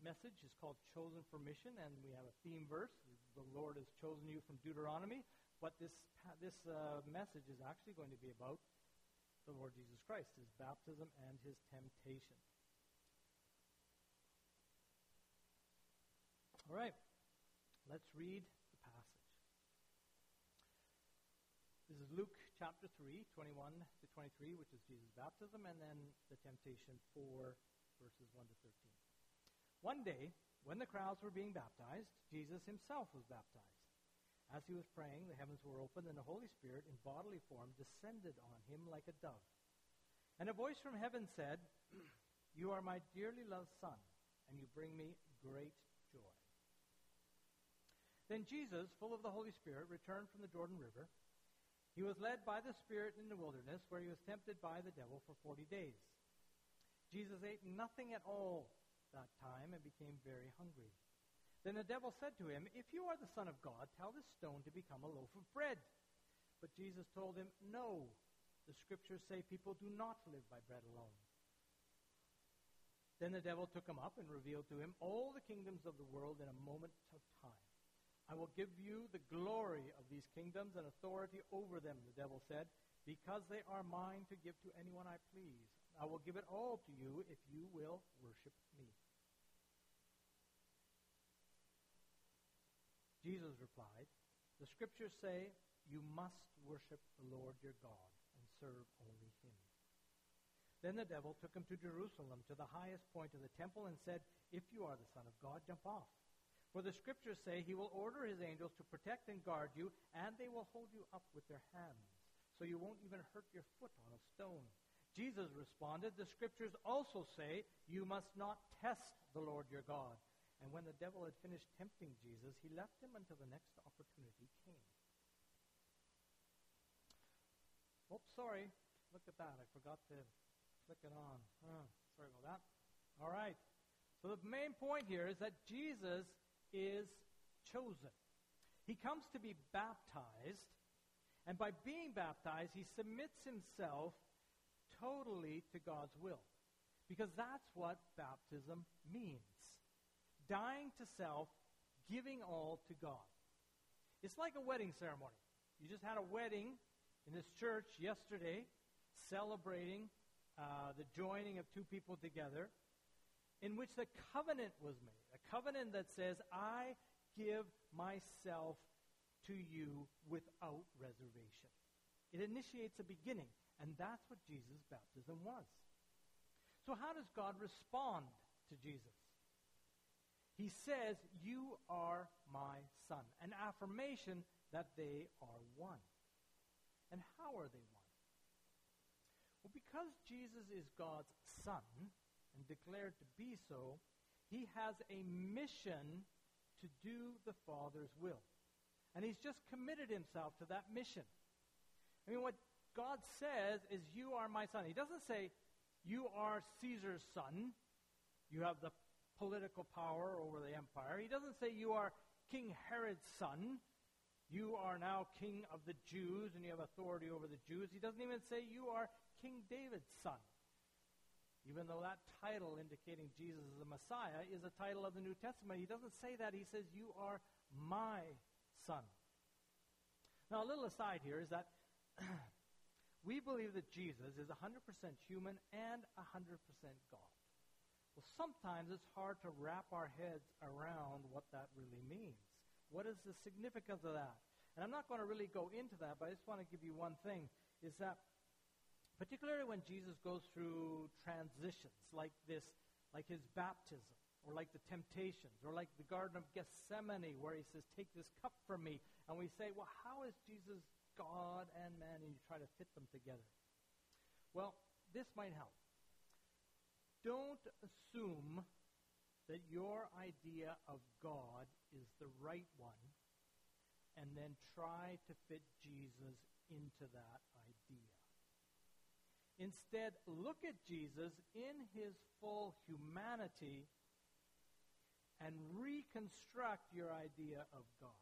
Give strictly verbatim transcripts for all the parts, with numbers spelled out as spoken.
message is called Chosen for Mission, and we have a theme verse. The Lord has chosen you from Deuteronomy. But this, this uh, message is actually going to be about the Lord Jesus Christ, his baptism and his temptation. All right, let's read the passage. This is Luke chapter three, twenty-one to twenty-three, which is Jesus' baptism, and then the temptation, four, verses one to thirteen. One day, when the crowds were being baptized, Jesus himself was baptized. As he was praying, the heavens were opened, and the Holy Spirit, in bodily form, descended on him like a dove. And a voice from heaven said, "You are my dearly loved Son, and you bring me great joy." Then Jesus, full of the Holy Spirit, returned from the Jordan River. He was led by the Spirit in the wilderness, where he was tempted by the devil for forty days. Jesus ate nothing at all that time and became very hungry. Then the devil said to him, "If you are the Son of God, tell this stone to become a loaf of bread." But Jesus told him, "No, the Scriptures say people do not live by bread alone." Then the devil took him up and revealed to him all the kingdoms of the world in a moment of time. "I will give you the glory of these kingdoms and authority over them," the devil said, "because they are mine to give to anyone I please. I will give it all to you if you will worship me." Jesus replied, "The Scriptures say you must worship the Lord your God and serve only him." Then the devil took him to Jerusalem, to the highest point of the temple, and said, "If you are the Son of God, jump off. For the Scriptures say he will order his angels to protect and guard you, and they will hold you up with their hands, so you won't even hurt your foot on a stone." Jesus responded, "The Scriptures also say you must not test the Lord your God." And when the devil had finished tempting Jesus, he left him until the next opportunity came. Oh, sorry. Look at that. I forgot to click it on. Oh, sorry about that. All right. So the main point here is that Jesus is chosen. He comes to be baptized, and by being baptized, he submits himself totally to God's will, because that's what baptism means. Dying to self, giving all to God. It's like a wedding ceremony. You just had a wedding in this church yesterday, celebrating uh, the joining of two people together, in which the covenant was made. A covenant that says, "I give myself to you without reservation." It initiates a beginning, and that's what Jesus' baptism was. So how does God respond to Jesus? He says, "You are my Son," an affirmation that they are one. And how are they one? Well, because Jesus is God's Son, and declared to be so, he has a mission to do the Father's will. And he's just committed himself to that mission. I mean, what God says is, "You are my Son." He doesn't say, "You are Caesar's son. You have the political power over the empire." He doesn't say, "You are King Herod's son. You are now king of the Jews, and you have authority over the Jews." He doesn't even say, "You are King David's son." Even though that title indicating Jesus is the Messiah is a title of the New Testament, he doesn't say that. He says, "You are my Son." Now, a little aside here is that we believe that Jesus is one hundred percent human and one hundred percent God. Well, sometimes it's hard to wrap our heads around what that really means. What is the significance of that? And I'm not going to really go into that, but I just want to give you one thing, is that particularly when Jesus goes through transitions like this, like his baptism, or like the temptations, or like the Garden of Gethsemane, where he says, "Take this cup from me." And we say, well, how is Jesus God and man? And you try to fit them together. Well, this might help. Don't assume that your idea of God is the right one, and then try to fit Jesus into that idea. Instead, look at Jesus in his full humanity and reconstruct your idea of God.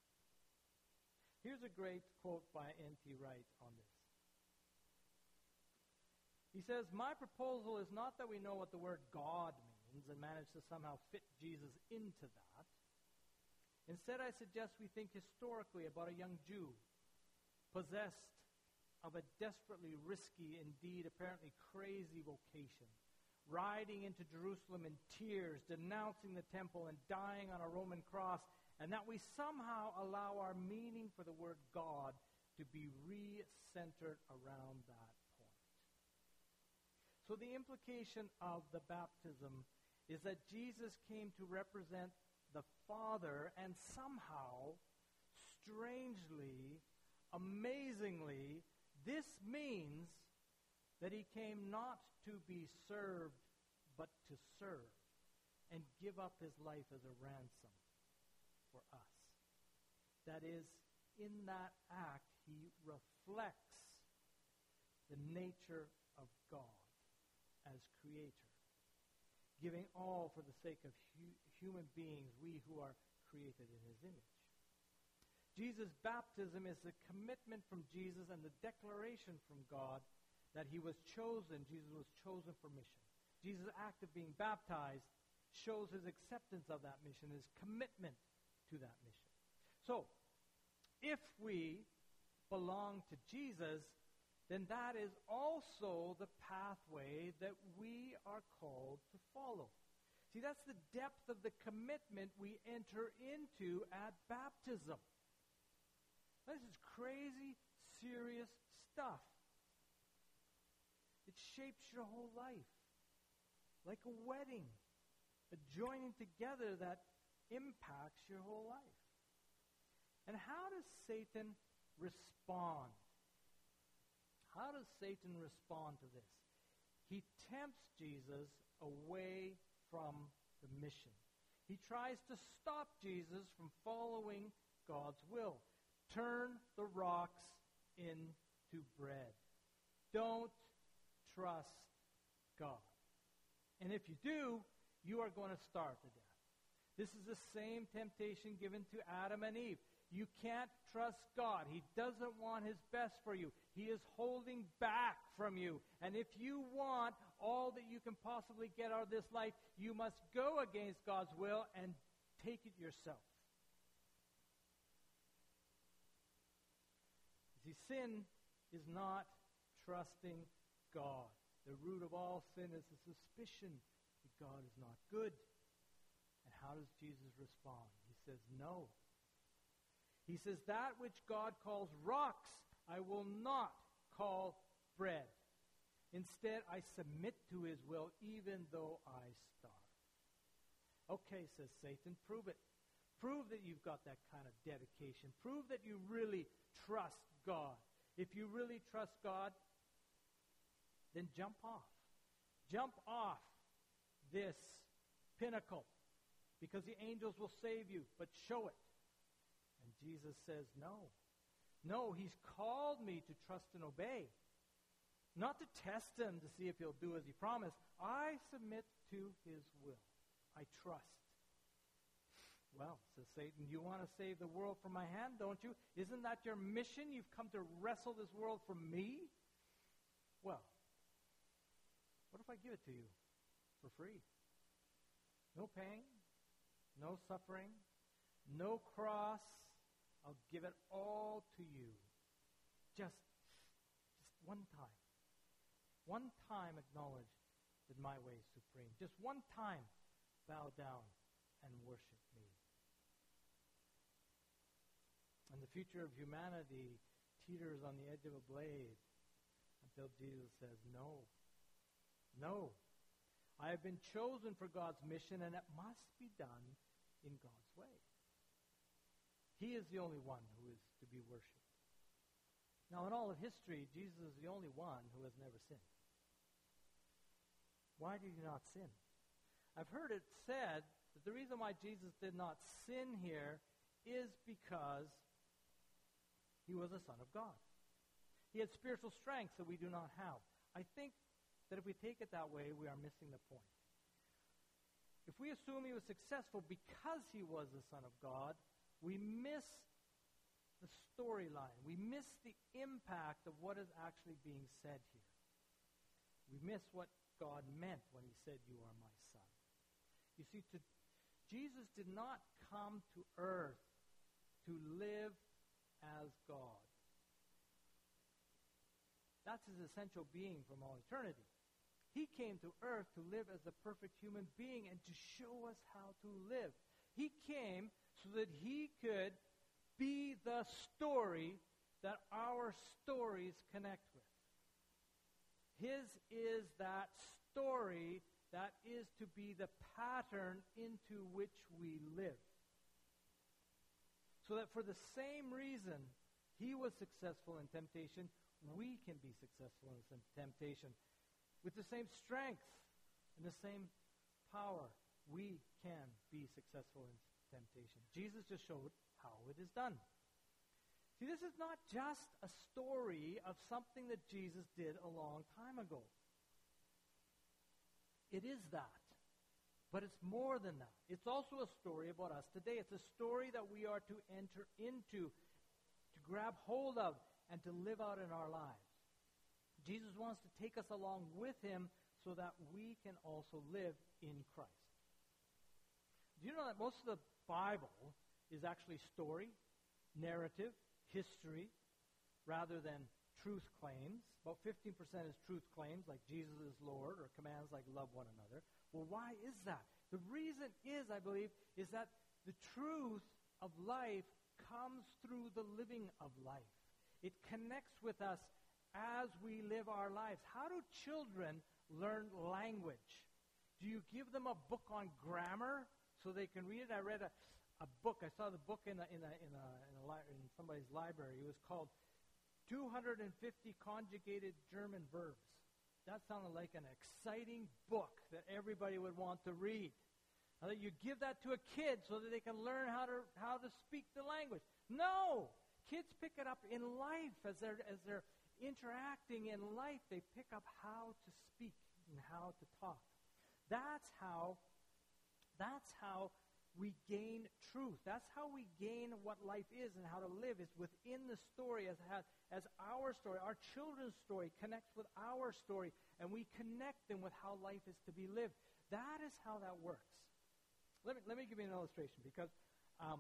Here's a great quote by N T Wright on this. He says, "My proposal is not that we know what the word God means, minds and manage to somehow fit Jesus into that. Instead, I suggest we think historically about a young Jew possessed of a desperately risky, indeed apparently crazy vocation, riding into Jerusalem in tears, denouncing the temple and dying on a Roman cross, and that we somehow allow our meaning for the word God to be re-centered around that point. So the implication of the baptism is that Jesus came to represent the Father, and somehow, strangely, amazingly, this means that he came not to be served, but to serve and give up his life as a ransom for us. That is, in that act, he reflects the nature of God as creator, giving all for the sake of hu- human beings, we who are created in his image. Jesus' baptism is the commitment from Jesus and the declaration from God that he was chosen. Jesus was chosen for mission. Jesus' act of being baptized shows his acceptance of that mission, his commitment to that mission. So, if we belong to Jesus, then that is also the pathway that we are called to follow. See, that's the depth of the commitment we enter into at baptism. This is crazy, serious stuff. It shapes your whole life. Like a wedding, a joining together that impacts your whole life. And how does Satan respond? How does Satan respond to this? He tempts Jesus away from the mission. He tries to stop Jesus from following God's will. Turn the rocks into bread. Don't trust God. And if you do, you are going to starve to death. This is the same temptation given to Adam and Eve. You can't trust God. He doesn't want his best for you. He is holding back from you. And if you want all that you can possibly get out of this life, you must go against God's will and take it yourself. See, sin is not trusting God. The root of all sin is a suspicion that God is not good. And how does Jesus respond? He says, no. He says, that which God calls rocks, I will not call bread. Instead, I submit to his will, even though I starve. Okay, says Satan, prove it. Prove that you've got that kind of dedication. Prove that you really trust God. If you really trust God, then jump off. Jump off this pinnacle, because the angels will save you, but show it. And Jesus says, no. No, he's called me to trust and obey. Not to test him to see if he'll do as he promised. I submit to his will. I trust. Well, says Satan, you want to save the world from my hand, don't you? Isn't that your mission? You've come to wrestle this world from me? Well, what if I give it to you for free? No pain, no suffering, no cross. I'll give it all to you. Just, just one time. One time acknowledge that my way is supreme. Just one time bow down and worship me. And the future of humanity teeters on the edge of a blade until Jesus says, no. No. I have been chosen for God's mission, and it must be done in God's way. He is the only one who is to be worshipped. Now, in all of history, Jesus is the only one who has never sinned. Why did he not sin? I've heard it said that the reason why Jesus did not sin here is because he was a son of God. He had spiritual strengths that we do not have. I think that if we take it that way, we are missing the point. If we assume he was successful because he was the Son of God, we miss the storyline. We miss the impact of what is actually being said here. We miss what God meant when he said, you are my son. You see, to, Jesus did not come to earth to live as God. That's his essential being from all eternity. He came to earth to live as a perfect human being and to show us how to live. He came so that he could be the story that our stories connect with. His is that story that is to be the pattern into which we live. So that for the same reason he was successful in temptation, we can be successful in temptation. With the same strength and the same power, we can be successful in temptation. Jesus just showed how it is done. See, this is not just a story of something that Jesus did a long time ago. It is that. But it's more than that. It's also a story about us today. It's a story that we are to enter into, to grab hold of, and to live out in our lives. Jesus wants to take us along with him so that we can also live in Christ. Do you know that most of the Bible is actually story, narrative, history, rather than truth claims? About fifteen percent is truth claims, like Jesus is Lord, or commands like love one another. Well, why is that? The reason is, I believe, is that the truth of life comes through the living of life. It connects with us as we live our lives. How do children learn language? Do you give them a book on grammar so they can read it? I read a, a book. I saw the book in a, in a, in a, in a li- in somebody's library. It was called two hundred fifty Conjugated German Verbs. That sounded like an exciting book that everybody would want to read. Now that you give that to a kid so that they can learn how to how to speak the language. No! Kids pick it up in life as they're as they're interacting in life. They pick up how to speak and how to talk. That's how that's how we gain truth. That's how we gain what life is and how to live, is within the story as as, as our story, our children's story connects with our story, and we connect them with how life is to be lived. That is how that works. Let me let me give you an illustration, because um,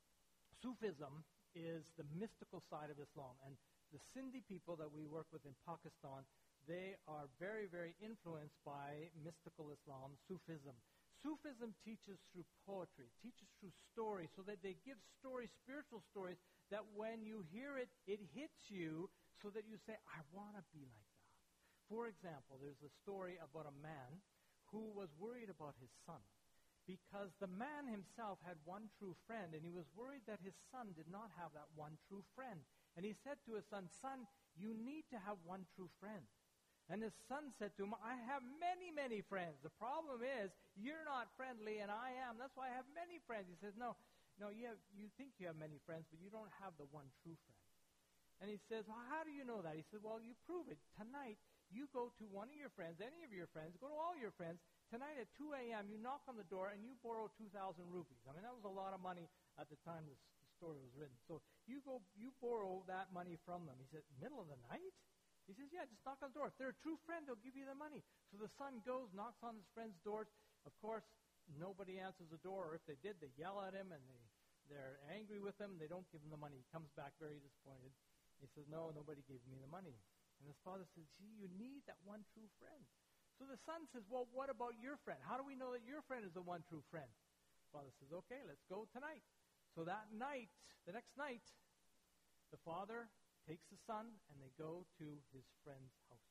Sufism is the mystical side of Islam. And the Sindhi people that we work with in Pakistan, they are very, very influenced by mystical Islam, Sufism. Sufism teaches through poetry, teaches through stories, so that they give stories, spiritual stories, that when you hear it, it hits you so that you say, I want to be like that. For example, there's a story about a man who was worried about his son, because the man himself had one true friend, and he was worried that his son did not have that one true friend. And he said to his son, son, you need to have one true friend. And his son said to him, I have many, many friends. The problem is, you're not friendly, and I am. That's why I have many friends. He says, no, no, you, have, you think you have many friends, but you don't have the one true friend. And he says, well, how do you know that? He said, well, you prove it. Tonight, you go to one of your friends, any of your friends, go to all your friends. Tonight at two a.m., you knock on the door, and you borrow two thousand rupees. I mean, that was a lot of money at the time this, the story was written. So you go, you borrow that money from them. He said, middle of the night? He says, yeah, just knock on the door. If they're a true friend, they'll give you the money. So the son goes, knocks on his friend's doors. Of course, nobody answers the door, or if they did, they yell at him, and they, they're angry with him. They don't give him the money. He comes back very disappointed. He says, no, nobody gave me the money. And his father says, gee, you need that one true friend. So the son says, well, what about your friend? How do we know that your friend is the one true friend? Father says, okay, let's go tonight. So that night, the next night, the father takes the son, and they go to his friend's house.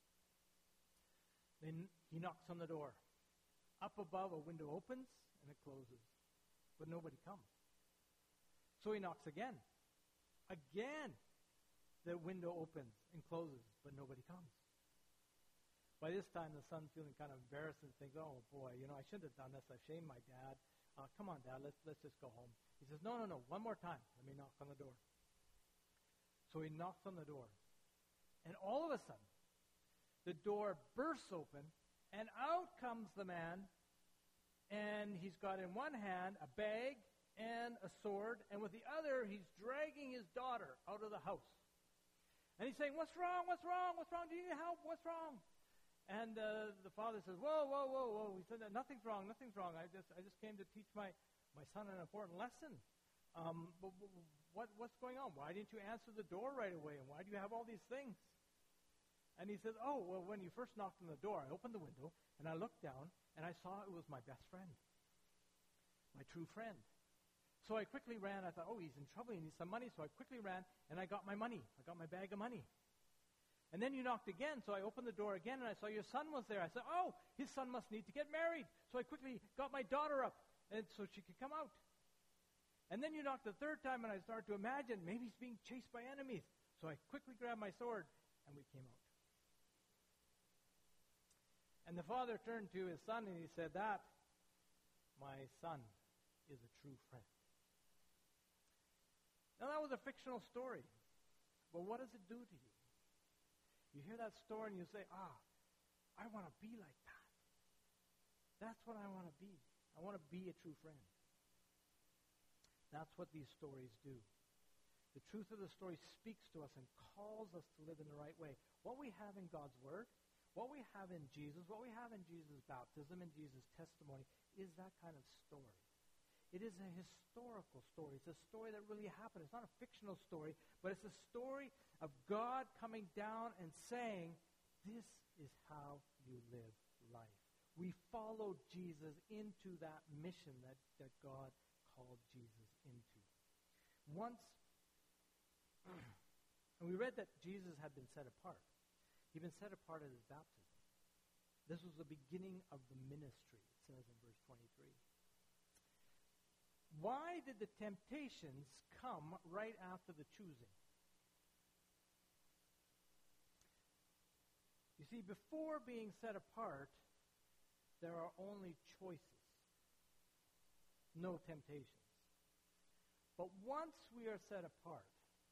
Then he knocks on the door. Up above, a window opens, and it closes. But nobody comes. So he knocks again. Again, the window opens and closes, but nobody comes. By this time, the son's feeling kind of embarrassed and thinks, oh, boy, you know, I shouldn't have done this. I shamed my dad. Uh, come on, Dad, let's, let's just go home. He says, no, no, no, one more time. Let me knock on the door. So he knocks on the door. And all of a sudden, the door bursts open, and out comes the man, and he's got in one hand a bag and a sword, and with the other, he's dragging his daughter out of the house. And he's saying, what's wrong, what's wrong, what's wrong? Do you need help? What's wrong? And uh, the father says, whoa, whoa, whoa, whoa. He said, nothing's wrong, nothing's wrong. I just I just came to teach my, my son an important lesson. Um, but, but what what's going on? Why didn't you answer the door right away? And why do you have all these things? And he says, oh, well, when you first knocked on the door, I opened the window, and I looked down, and I saw it was my best friend, my true friend. So I quickly ran. I thought, oh, he's in trouble. He needs some money. So I quickly ran, and I got my money. I got my bag of money. And then you knocked again, so I opened the door again, and I saw your son was there. I said, oh, his son must need to get married. So I quickly got my daughter up, and so she could come out. And then you knocked the third time, and I started to imagine maybe he's being chased by enemies. So I quickly grabbed my sword, and we came out. And the father turned to his son, and he said, that, my son, is a true friend. Now, that was a fictional story. But what does it do to you? You hear that story and you say, ah, I want to be like that. That's what I want to be. I want to be a true friend. That's what these stories do. The truth of the story speaks to us and calls us to live in the right way. What we have in God's Word, what we have in Jesus, what we have in Jesus' baptism and Jesus' testimony is that kind of story. It is a historical story. It's a story that really happened. It's not a fictional story, but it's a story of God coming down and saying, this is how you live life. We followed Jesus into that mission that, that God called Jesus into. Once, and we read that Jesus had been set apart. He'd been set apart at his baptism. This was the beginning of the ministry, it says in verse twenty-three. Why did the temptations come right after the choosing? You see, before being set apart, there are only choices, no temptations. But once we are set apart,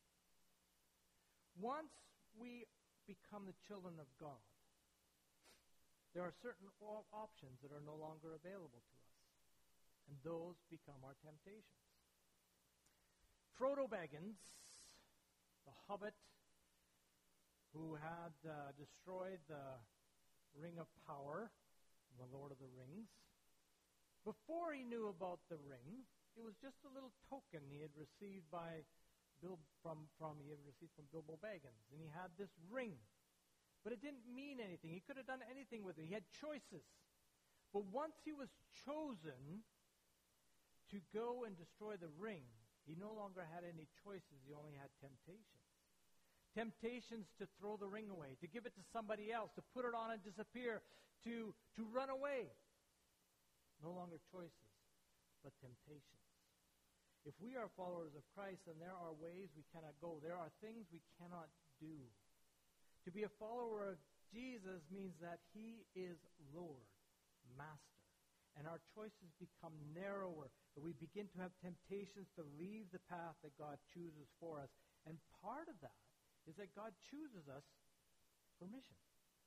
once we become the children of God, there are certain op- options that are no longer available to us. And those become our temptations. Frodo Baggins, the hobbit who had uh, destroyed the Ring of Power, the Lord of the Rings, before he knew about the ring, it was just a little token he had received by Bil- from, from he had received from Bilbo Baggins, and he had this ring. But it didn't mean anything. He could have done anything with it. He had choices. But once he was chosen to go and destroy the ring, he no longer had any choices. He only had temptations. Temptations to throw the ring away, to give it to somebody else, to put it on and disappear, to, to run away. No longer choices, but temptations. If we are followers of Christ, then there are ways we cannot go. There are things we cannot do. To be a follower of Jesus means that he is Lord, Master. And our choices become narrower. That we begin to have temptations to leave the path that God chooses for us. And part of that is that God chooses us for mission.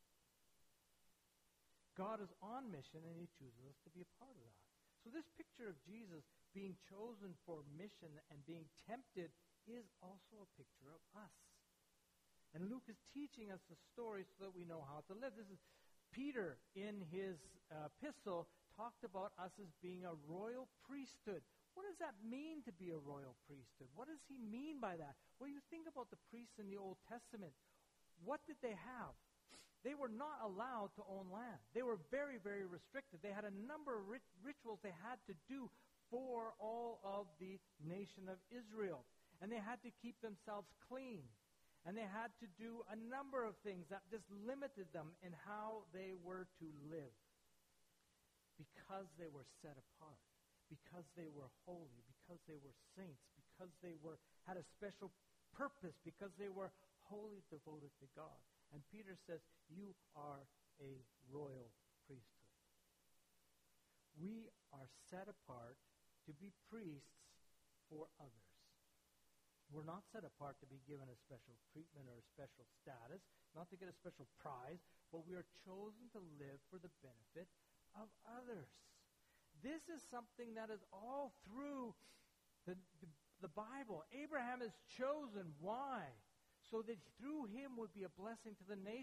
God is on mission, and he chooses us to be a part of that. So this picture of Jesus being chosen for mission and being tempted is also a picture of us. And Luke is teaching us the story so that we know how to live. This is Peter, in his uh, epistle, talked about us as being a royal priesthood. What does that mean to be a royal priesthood? What does he mean by that? Well, you think about the priests in the Old Testament. What did they have? They were not allowed to own land. They were very, very restricted. They had a number of rit- rituals they had to do for all of the nation of Israel. And they had to keep themselves clean. And they had to do a number of things that just limited them in how they were to live. Because they were set apart. Because they were holy. Because they were saints. Because they were had a special purpose. Because they were wholly devoted to God. And Peter says, you are a royal priesthood. We are set apart to be priests for others. We're not set apart to be given a special treatment or a special status, not to get a special prize, but we are chosen to live for the benefit of others. This is something that is all through the, the, the Bible. Abraham is chosen. Why? So that through him would be a blessing to the nations.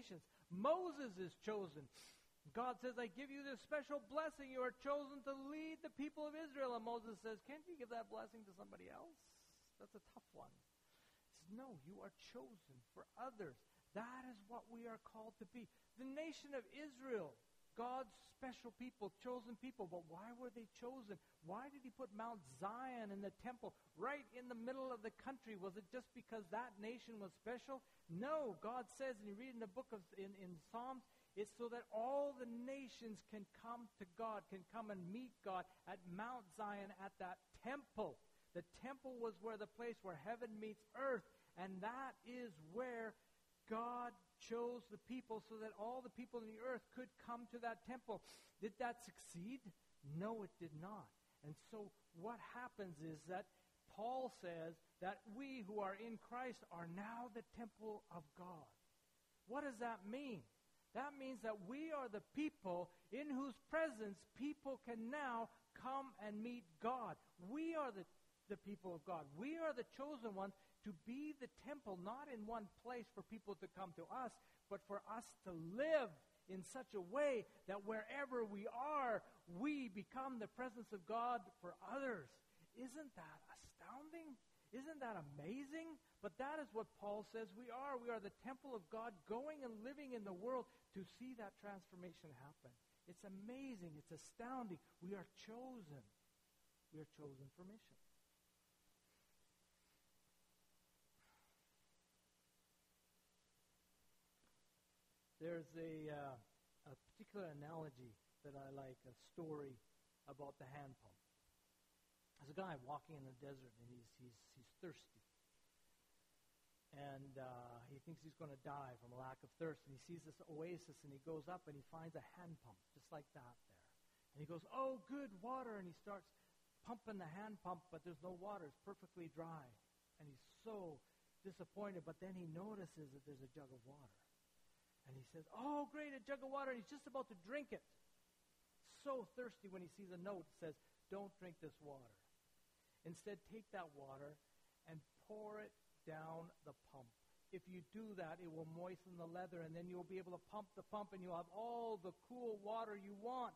Moses is chosen. God says, I give you this special blessing. You are chosen to lead the people of Israel. And Moses says, can't you give that blessing to somebody else? That's a tough one. He says, no, you are chosen for others. That is what we are called to be. The nation of Israel, God's special people, chosen people. But why were they chosen? Why did he put Mount Zion in the temple right in the middle of the country? Was it just because that nation was special? No, God says, and you read in the book of, in, in Psalms, it's so that all the nations can come to God, can come and meet God at Mount Zion at that temple. The temple was where the place where heaven meets earth, and that is where God chose the people so that all the people in the earth could come to that temple. Did that succeed? No, it did not. And so what happens is that Paul says that we who are in Christ are now the temple of God. What does that mean? That means that we are the people in whose presence people can now come and meet God. We are the, the people of God. We are the chosen ones to be the temple, not in one place for people to come to us, but for us to live in such a way that wherever we are, we become the presence of God for others. Isn't that astounding? Isn't that amazing? But that is what Paul says we are. We are the temple of God going and living in the world to see that transformation happen. It's amazing. It's astounding. We are chosen. We are chosen for mission. There's a, uh, a particular analogy that I like, a story about the hand pump. There's a guy walking in the desert, and he's he's he's thirsty, and uh, he thinks he's going to die from a lack of thirst. And he sees this oasis, and he goes up and he finds a hand pump just like that there, and he goes, "Oh, good water!" And he starts pumping the hand pump, but there's no water; it's perfectly dry, and he's so disappointed. But then he notices that there's a jug of water, and he says, "Oh, great, a jug of water!" And he's just about to drink it. So thirsty when he sees a note that says, "Don't drink this water. Instead, take that water and pour it down the pump. If you do that, it will moisten the leather, and then you'll be able to pump the pump, and you'll have all the cool water you want."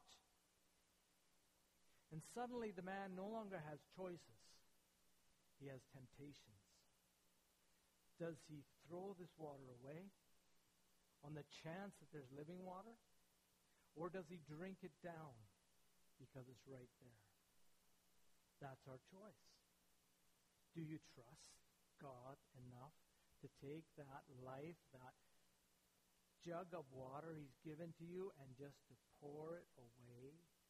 And suddenly the man no longer has choices. He has temptations. Does he throw this water away on the chance that there's living water? Or does he drink it down because it's right there? That's our choice. Do you trust God enough to take that life, that jug of water he's given to you, and just to pour it away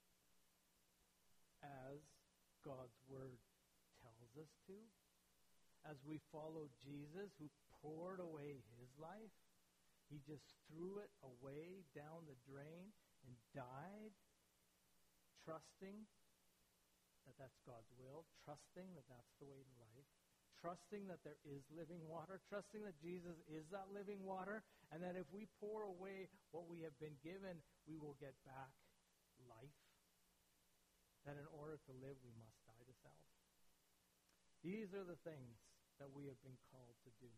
as God's word tells us to? As we follow Jesus, who poured away his life, he just threw it away down the drain and died, trusting that that's God's will, trusting that that's the way to life, trusting that there is living water, trusting that Jesus is that living water, and that if we pour away what we have been given, we will get back life. That in order to live, we must die to self. These are the things that we have been called to do.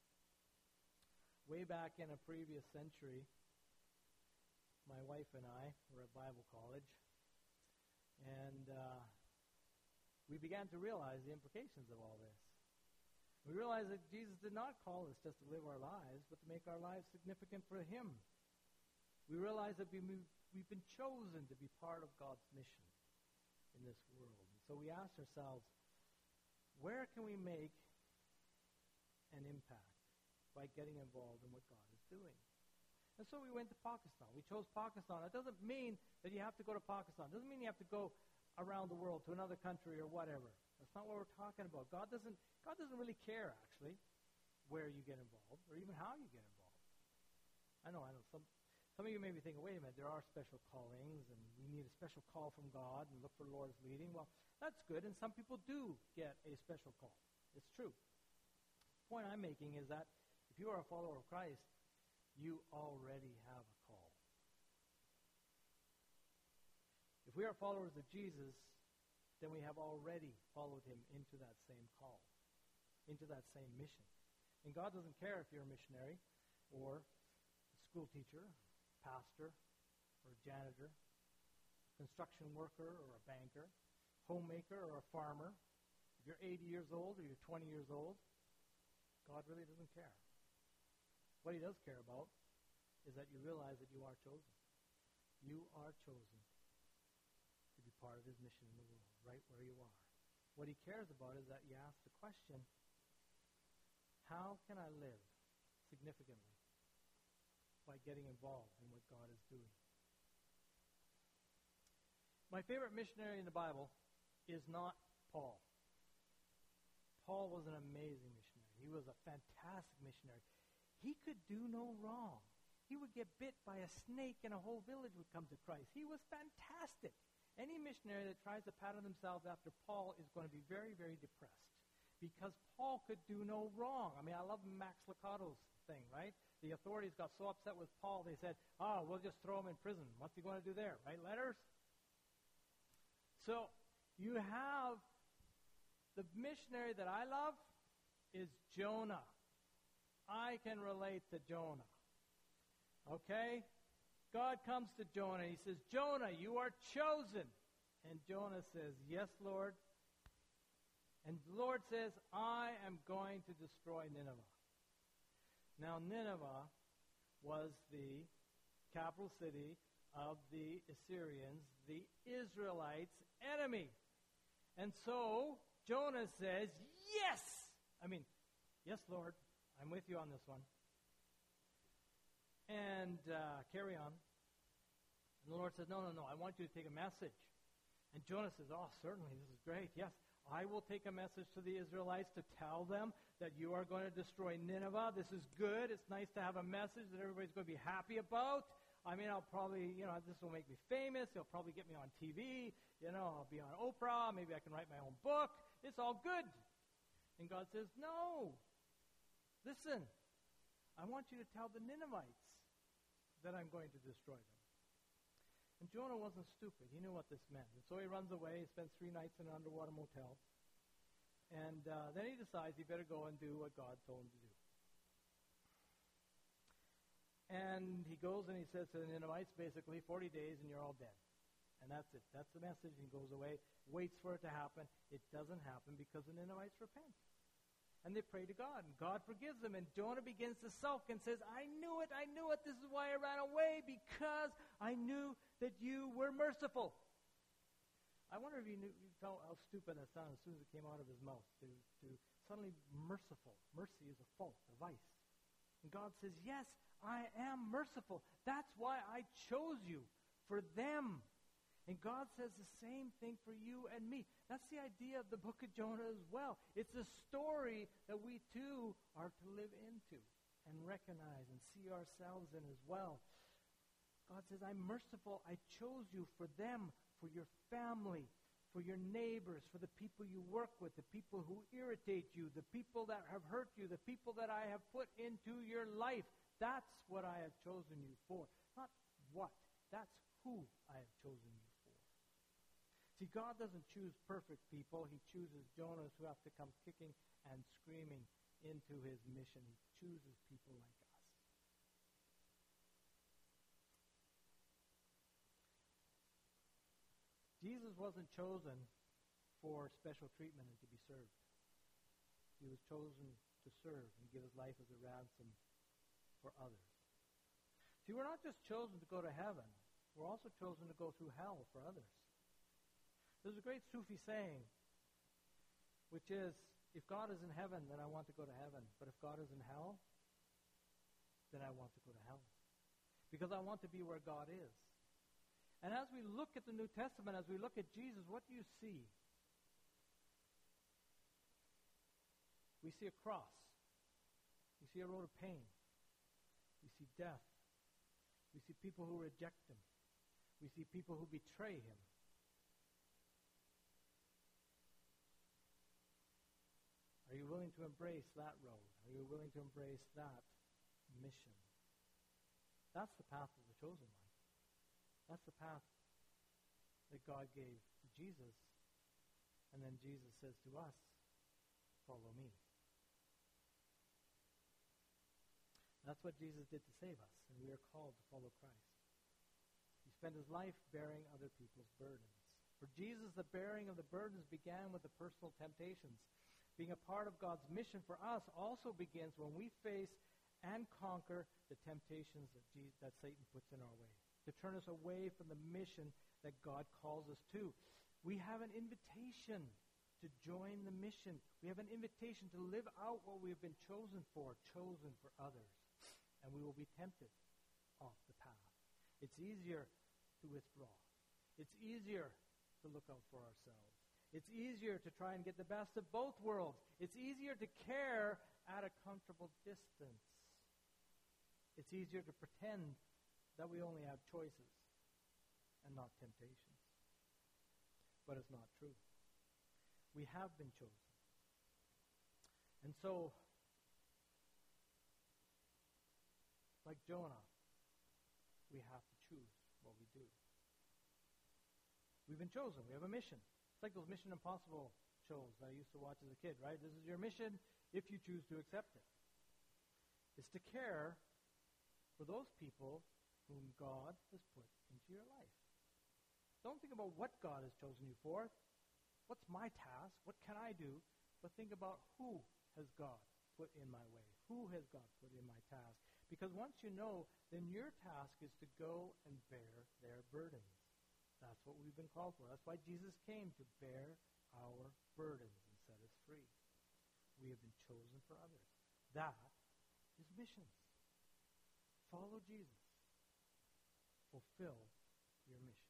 Way back in a previous century, my wife and I were at Bible college, and uh, we began to realize the implications of all this. We realized that Jesus did not call us just to live our lives, but to make our lives significant for him. We realized that we move, we've been chosen to be part of God's mission in this world. And so we asked ourselves, where can we make an impact by getting involved in what God is doing? And so we went to Pakistan. We chose Pakistan. It doesn't mean that you have to go to Pakistan. It doesn't mean you have to go around the world to another country or whatever. That's not what we're talking about. God doesn't, God doesn't really care, actually, where you get involved or even how you get involved. I know, I know. Some, some of you may be thinking, wait a minute, there are special callings, and we need a special call from God and look for the Lord's leading. Well, that's good, and some people do get a special call. It's true. The point I'm making is that if you are a follower of Christ, you already have a call. If we are followers of Jesus, then we have already followed him into that same call, into that same mission. And God doesn't care if you're a missionary or a school teacher, pastor, or a janitor, construction worker or a banker, homemaker or a farmer, if you're eighty years old or you're twenty years old, God really doesn't care. What he does care about is that you realize that you are chosen. You are chosen to be part of his mission in the world, right where you are. What he cares about is that you ask the question, how can I live significantly by getting involved in what God is doing? My favorite missionary in the Bible is not Paul. Paul was an amazing missionary. He was a fantastic missionary. He could do no wrong. He would get bit by a snake and a whole village would come to Christ. He was fantastic. Any missionary that tries to pattern themselves after Paul is going to be very, very depressed because Paul could do no wrong. I mean, I love Max Lucado's thing, right? The authorities got so upset with Paul, they said, oh, we'll just throw him in prison. What's he going to do there? Write letters? So you have the missionary that I love is Jonah. I can relate to Jonah. Okay? God comes to Jonah. He says, Jonah, you are chosen. And Jonah says, yes, Lord. And the Lord says, I am going to destroy Nineveh. Now, Nineveh was the capital city of the Assyrians, the Israelites' enemy. And so, Jonah says, yes! I mean, yes, Lord, I'm with you on this one. And uh, carry on. And the Lord says, no, no, no, I want you to take a message. And Jonah says, oh, certainly, this is great. Yes, I will take a message to the Israelites to tell them that you are going to destroy Nineveh. This is good. It's nice to have a message that everybody's going to be happy about. I mean, I'll probably, you know, this will make me famous. They'll probably get me on T V. You know, I'll be on Oprah. Maybe I can write my own book. It's all good. And God says, no. Listen, I want you to tell the Ninevites that I'm going to destroy them. And Jonah wasn't stupid. He knew what this meant. And so he runs away. He spends three nights in an underwater motel. And uh, then he decides he better go and do what God told him to do. And he goes and he says to the Ninevites, basically, forty days and you're all dead. And that's it. That's the message. And he goes away, waits for it to happen. It doesn't happen because the Ninevites repent. And they pray to God, and God forgives them. And Jonah begins to sulk and says, I knew it, I knew it. This is why I ran away, because I knew that you were merciful. I wonder if you knew, you felt how stupid that sounded as soon as it came out of his mouth, to, to suddenly merciful. Mercy is a fault, a vice. And God says, yes, I am merciful. That's why I chose you, for them. And God says the same thing for you and me. That's the idea of the book of Jonah as well. It's a story that we too are to live into and recognize and see ourselves in as well. God says, I'm merciful. I chose you for them, for your family, for your neighbors, for the people you work with, the people who irritate you, the people that have hurt you, the people that I have put into your life. That's what I have chosen you for. Not what. That's who I have chosen you for. See, God doesn't choose perfect people. He chooses Jonahs who have to come kicking and screaming into his mission. He chooses people like us. Jesus wasn't chosen for special treatment and to be served. He was chosen to serve and give his life as a ransom for others. See, we're not just chosen to go to heaven. We're also chosen to go through hell for others. There's a great Sufi saying, which is, if God is in heaven, then I want to go to heaven. But if God is in hell, then I want to go to hell. Because I want to be where God is. And as we look at the New Testament, as we look at Jesus, what do you see? We see a cross. We see a road of pain. We see death. We see people who reject him. We see people who betray him. Are you willing to embrace that road? Are you willing to embrace that mission? That's the path of the chosen one. That's the path that God gave to Jesus. And then Jesus says to us, follow me. That's what Jesus did to save us, and we are called to follow Christ. He spent his life bearing other people's burdens. For Jesus, the bearing of the burdens began with the personal temptations. Being a part of God's mission for us also begins when we face and conquer the temptations that, Jesus, that Satan puts in our way, to turn us away from the mission that God calls us to. We have an invitation to join the mission. We have an invitation to live out what we have been chosen for, chosen for others. And we will be tempted off the path. It's easier to withdraw. It's easier to look out for ourselves. It's easier to try and get the best of both worlds. It's easier to care at a comfortable distance. It's easier to pretend that we only have choices and not temptations. But it's not true. We have been chosen. And so, like Jonah, we have to choose what we do. We've been chosen. We have a mission. It's like those Mission Impossible shows that I used to watch as a kid, right? This is your mission if you choose to accept it. It's to care for those people whom God has put into your life. Don't think about what God has chosen you for. What's my task? What can I do? But think about who has God put in my way. Who has God put in my task? Because once you know, then your task is to go and bear their burdens. That's what we've been called for. That's why Jesus came, to bear our burdens and set us free. We have been chosen for others. That is missions. Follow Jesus. Fulfill your mission.